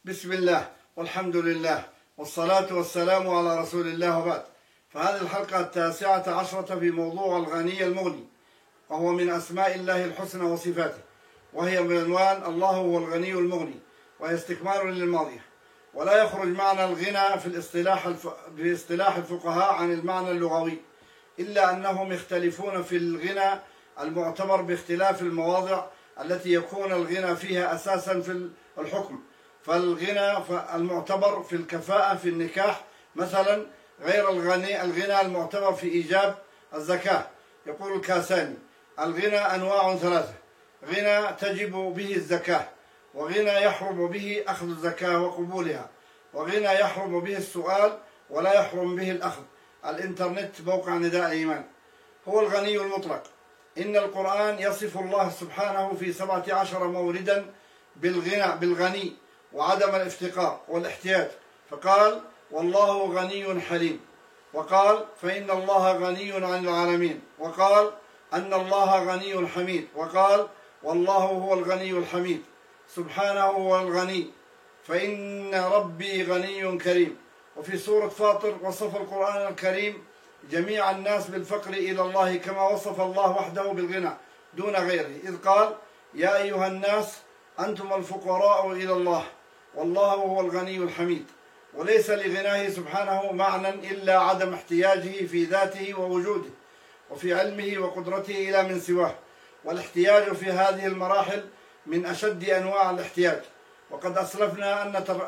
بسم الله والحمد لله والصلاة والسلام على رسول الله وبعد. فهذه الحلقة 19 في موضوع الغني المغني، وهو من أسماء الله الحسنى وصفاته، وهي بعنوان الله هو الغني المغني، وهي استكمال للماضية. ولا يخرج معنى الغنى في اصطلاح الفقهاء عن المعنى اللغوي، إلا أنهم يختلفون في الغنى المعتبر باختلاف المواضع التي يكون الغنى فيها أساسا في الحكم. فالغنى المعتبر في الكفاءة في النكاح مثلا غير الغنى المعتبر في إيجاب الزكاة. يقول الكاساني: الغنى أنواع ثلاثة: غنى تجب به الزكاة، وغنى يحرم به أخذ الزكاة وقبولها، وغنى يحرم به السؤال ولا يحرم به الأخذ. الإنترنت موقع نداء الإيمان. هو الغني المطلق. إن القرآن يصف الله سبحانه في 17 موردا بالغني وعدم الافتقار والاحتياج، فقال: والله غني حليم، وقال: فإن الله غني عن العالمين، وقال: أن الله غني حميد، وقال: والله هو الغني الحميد. سبحانه هو الغني، فإن ربي غني كريم. وفي سورة فاطر وصف القرآن الكريم جميع الناس بالفقر إلى الله، كما وصف الله وحده بالغنى دون غيره، إذ قال: يا أيها الناس أنتم الفقراء إلى الله والله هو الغني الحميد. وليس لغناه سبحانه معنى إلا عدم احتياجه في ذاته ووجوده، وفي علمه وقدرته إلى من سواه. والاحتياج في هذه المراحل من أشد أنواع الاحتياج. وقد أسلفنا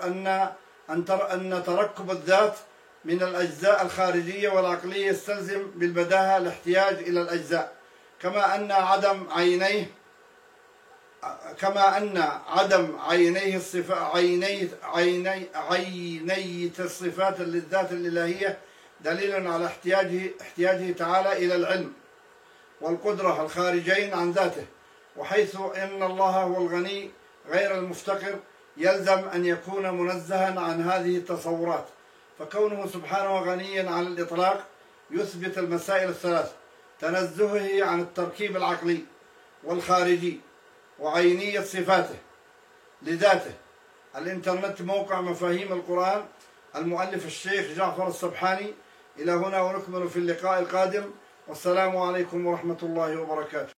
أن تركب الذات من الأجزاء الخارجية والعقلية يستلزم بالبداهة الاحتياج إلى الأجزاء، كما أن عدم عيني الصفات للذات الإلهية دليل على احتياجه تعالى إلى العلم والقدرة الخارجين عن ذاته. وحيث إن الله هو الغني غير المفتقر، يلزم أن يكون منزها عن هذه التصورات. فكونه سبحانه غنيا على الإطلاق يثبت المسائل الثلاث: تنزهه عن التركيب العقلي والخارجي، وعينية صفاته لذاته. الإنترنت موقع مفاهيم القرآن. المؤلف الشيخ جعفر السبحاني. إلى هنا ونكمل في اللقاء القادم، والسلام عليكم ورحمة الله وبركاته.